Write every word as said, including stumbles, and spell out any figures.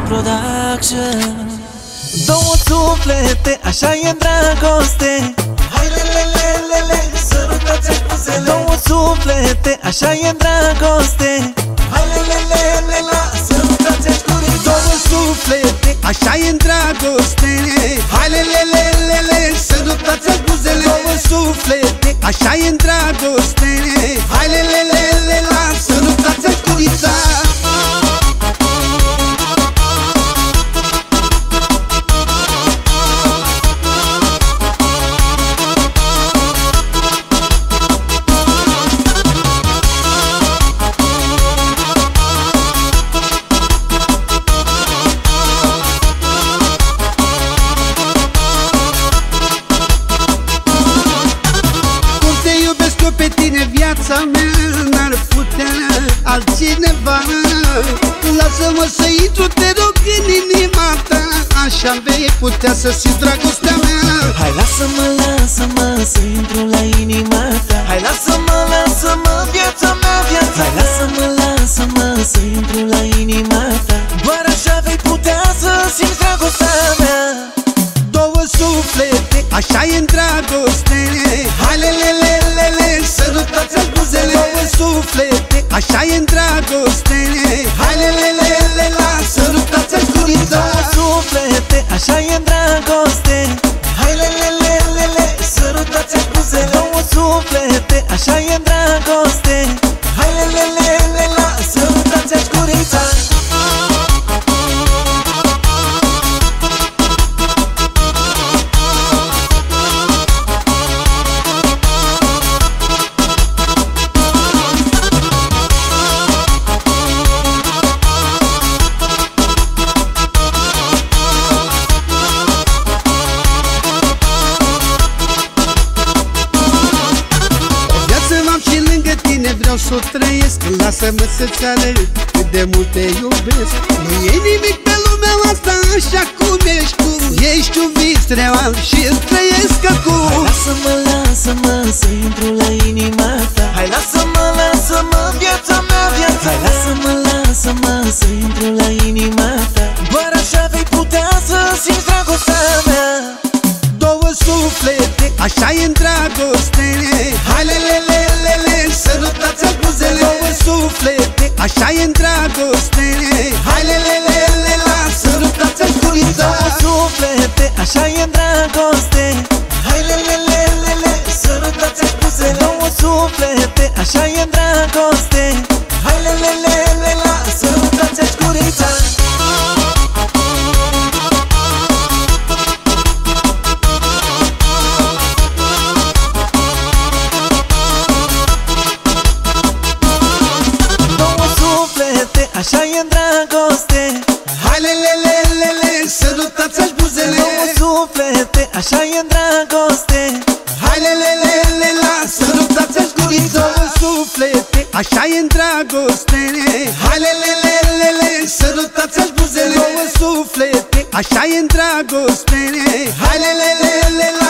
Production. Două suflete, așa e dragoste. Hai le le le le le, sărutați-și buzele. Două suflete, așa e dragoste. Hai le le le le la, sărutați-și gurița. Două suflete, așa e dragoste. Hai le le le le le, sărutați-și buzele. Două suflete, așa e dragoste. Hai le le le le la, sărutați-și gurița. Pe tine viața mea n-ar putea altcineva. Lasă-mă să intru, te rog, în inima ta, așa vei putea să simți dragostea mea. Hai lasă-mă, lasă-mă să intru la inima ta. Hai lasă-mă, lasă-mă, viața mea, viața. Hai lasă-mă, lasă-mă să intru la inima ta. Doar așa vei putea să simți dragostea mea. Două suflete, așa e în dragoste. Hai le le le le le, sărutați-și buzele. Două suflete, așa e în dragoste. Hai le le le le la, sărutați-și gurița. Două suflete, așa e în dragoste. Hai le le le le le, sărutați-și buzele. Două suflete, așa e în dragoste. Hai le le le le la, sărutați-și gurița. Vreau să o trăiesc, lasă-mă să-ți arăt cât de mult te iubesc. Nu e nimic pe lumea asta așa cum ești tu. Ești un vis real și îl trăiesc acum. Hai lasă-mă, lasă-mă să intru la inima ta. Hai lasă-mă, lasă-mă, viața mea, viața. Hai lasă-mă, lasă-mă să intru la inima ta. Doar așa vei putea să simți dragostea mea. Două suflete, așa e în dragoste. Hai le le le le le, sărutați-și buzele. Două suflete, așa e în dragoste. Hai le le le le la, sărutați-și gurița. Două suflete, așa e în dragoste. Hai le le le le le, sărutați-și buzele. Două suflete, așa e în dragoste. Hai le le le le la, sărutați-și gurița. Așa e în dragoste. Hai le le le le le, sărutați-și buzele. Două suflete, așa e în dragoste. Hai le le le le la, sărutați-și gurița. Două suflete, așa e în dragoste. Hai le le le le le, sărutați-și buzele. Două suflete, așa e în dragoste. Hai le le le le la.